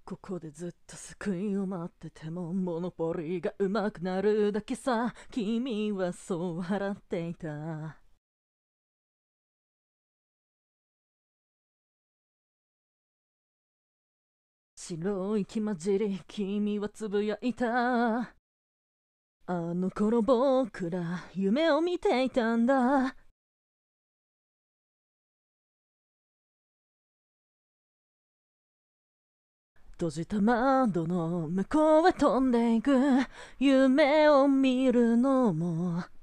ここでずっと救いを待っててもモノポリが上手くなるだけさ。君はそう笑っていた。白い木混じり君はつぶやいた。あの頃僕ら夢を見ていたんだ。閉じた窓の向こうへ飛んでいく夢を見るのも